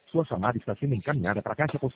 Sua chamada está sendo encaminhada para a caixa postal.